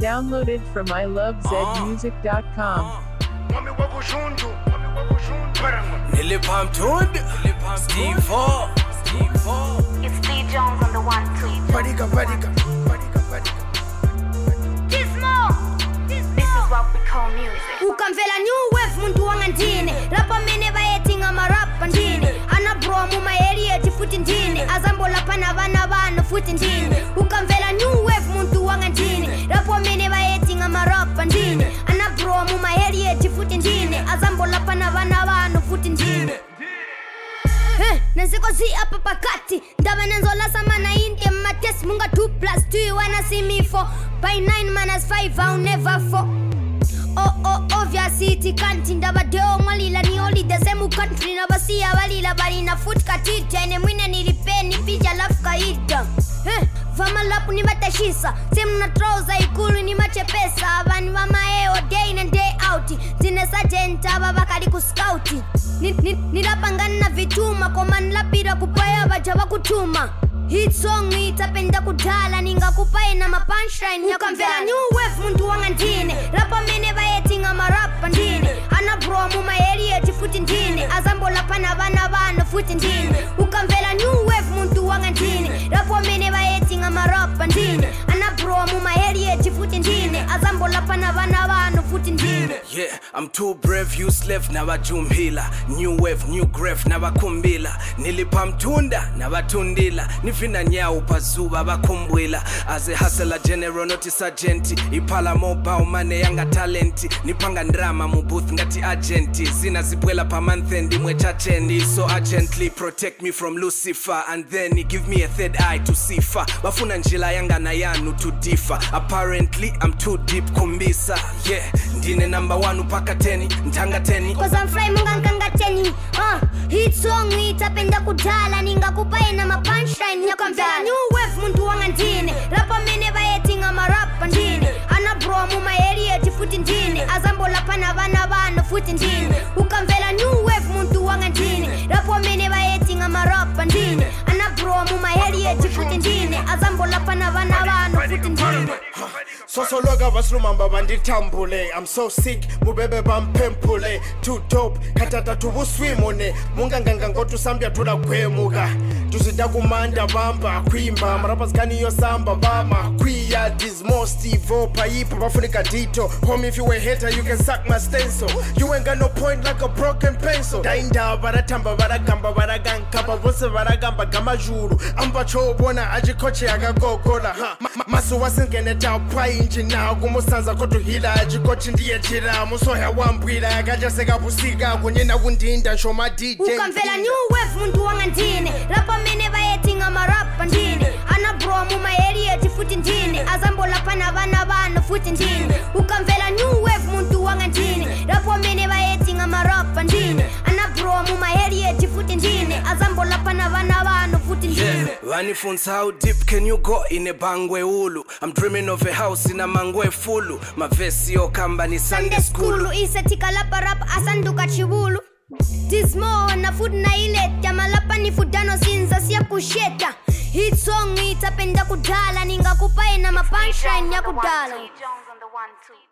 Downloaded from ilovezmusic.com. Nilipamtund, Steve O. It's D Jones on the 1-2. Badika. This is what we call music. Ukamvela new wave muntu wanga ndini rapa mene vayetinga marapa ndini ana bro mu area futi ndini azambo lapana vana vano futi ndini ukamvela new wave muntu wanga ndini rapa mene vayetinga marapa ndini ana bro mu area futi ndini azambo lapana vana vano futi ndini Nasiko zi apa pakati Ndaba nanzola sama na indi Mates munga 2+2 You wanna see me 4 By 9 minus 5 I'll never fall Obviously kanti ndaba deo malila ni oli the same country Naba siya walila bali na foot katita Ene mwine nilipeni pija lafka ita Vama lapu ni matashisa Semu na trouser ikulu ni machepesa Abani vama eo day and day out Zine sajenta baba kali kuskauti Nilapangana na vituma Koma nilapira kupaya bajaba kutuma Hit song itapenda kudala Ninga kupaye na mapunchline Ukamvela new wave muntu wanga ndini Rapa mene vayetinga marapa ndini Ana bro mu area futi ndini Azambo lapana vana vano futi ndini Ukamvela new wave muntu wanga ndini Rapa mene vayetinga marapa ndini Ana bro mu area futi ndini Azambo lapana vana vano futi ndini Yeah, I'm too brave, you slave, nabajumhila New wave, new grave, nabakumbila Nilipamtunda, nabatundila Nifina nyao pazuba, bakumbwila As a hustler general, not a sergeant Ipala mobile, mane yanga talenti Nipanga ndrama, mubuth ngati agenti Zina zibwela pa manthendi, mwe chachendi So urgently protect me from Lucifer And then he give me a third eye to see far Bafuna njila yanga na yanu to differ Apparently, I'm too deep kumbisa Yeah, ndine number 1 upaka 10 Ntanga 10 Cause I'm fly munga nkanga 10 Hit song itapenda kudala Ninga kupaye na mapunchline Ukamvela new wave muntu wanga ndini Rapa mene vayetinga marapa ndini Ana bro mu area futi ndini Azambo lapana vana vano futi ndini Ukamvela new wave muntu wanga ndini Rapa mene vayetinga marapa ndini Ana bro mu area futi ndini Azambo lapana vana vano futi ndini Sosologa baslumamba banditambule I'm so sick mubebe bampempule Too dope katata tubuswimone Munganganga ngotu sambia tula kwemuga Tuzida kumanda bamba Kwimba marapas gani yo samba bama Kwiya dismo Steve-O Paipa bafunika dito Homie if you a hater you can suck my stencil You ain't got no point like a broken pencil Dainda baratamba baragamba baragankapa Vose baragamba gama juru Amba chobona ajikoche agagogola Masu wasingene tapai Injina kumusanza koto hila Ajikochi ndiye jira Musoha wambwila Agajasega pusika Kunyena wundinda Shoma DJ Ukamvela new wave muntu wanga ndini Rapa mene vayetinga marapa ndini Ana bro mu area futi ndini Azambo lapana vana vano futi ndini Ukamvela new wave muntu wanga ndini Rapa mene vayetinga marapa ndini Ana bro mu area futi ndini Azambo lapana vana vano futi ndini Vanifunza how deep can you go in a bangwe ulu I'm dreaming of a house in a mangwe fulu Mavesi yo kamba ni Sunday school Isetika lapa rap asanduka chibulu Dismo na food na ileta Malapa ni fudano sinza siya kusheta Hit song itapenda kudala Ninga kupaye na mapunchline ya kudala D Jones on the 1-2.